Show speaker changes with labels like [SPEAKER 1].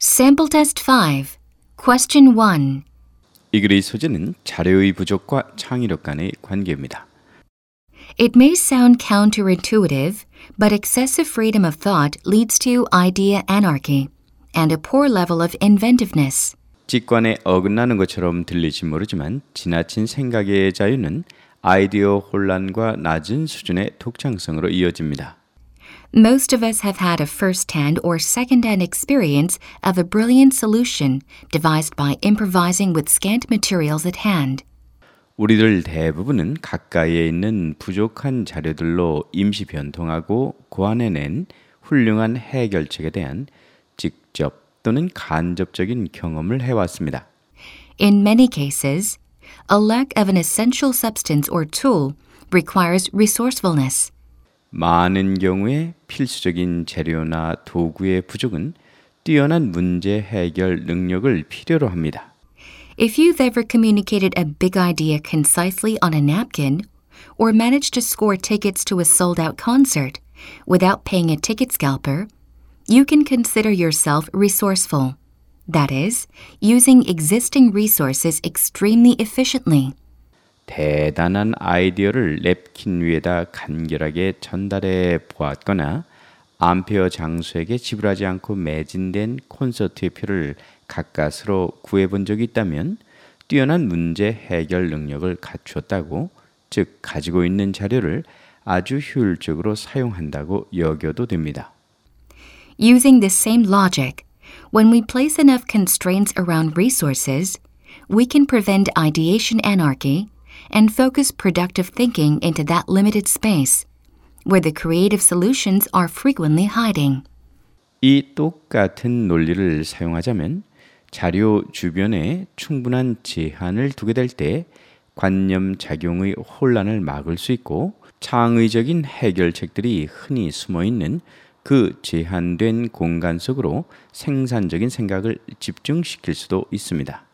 [SPEAKER 1] Sample Test 5, Question 1.
[SPEAKER 2] 이 글의 소재는 자료의 부족과 창의력 간의 관계입니다.
[SPEAKER 1] It may sound counterintuitive, but excessive freedom of thought leads to idea anarchy and a poor level of inventiveness.
[SPEAKER 2] 직관에 어긋나는 것처럼 들릴지 모르지만 지나친 생각의 자유는 아이디어 혼란과 낮은 수준의 독창성으로 이어집니다.
[SPEAKER 1] Most of us have had a first-hand or second-hand experience of a brilliant solution devised by improvising with scant materials at hand.
[SPEAKER 2] 우리들 대부분은 가까이에 있는 부족한 자료들로 임시 변통하고 고안해낸 훌륭한 해결책에 대한 직접 또는 간접적인 경험을 해왔습니다.
[SPEAKER 1] In many cases, a lack of an essential substance or tool requires resourcefulness.
[SPEAKER 2] 많은 경우에 필수적인 재료나 도구의 부족은 뛰어난 문제 해결 능력을 필요로 합니다.
[SPEAKER 1] If you've ever communicated a big idea concisely on a napkin, or managed to score tickets to a sold-out concert without paying a ticket scalper, you can consider yourself resourceful. That is, using existing resources extremely efficiently.
[SPEAKER 2] 대단한 아이디어를 냅킨 위에다 간결하게 전달해 보았거나 암페어 장수에게 지불하지 않고 매진된 콘서트의 표를 가까스로 구해본 적이 있다면 뛰어난 문제 해결 능력을 갖추었다고, 즉 가지고 있는 자료를 아주 효율적으로 사용한다고 여겨도 됩니다.
[SPEAKER 1] Using the same logic, when we place enough constraints around resources, we can prevent ideation anarchy and focus productive thinking into that limited space, where the creative solutions are frequently hiding.
[SPEAKER 2] 이 똑같은 논리를 사용하자면 자료 주변에 충분한 제한을 두게 될 때 관념작용의 혼란을 막을 수 있고 창의적인 해결책들이 흔히 숨어있는 그 제한된 공간 속으로 생산적인 생각을 집중시킬 수도 있습니다.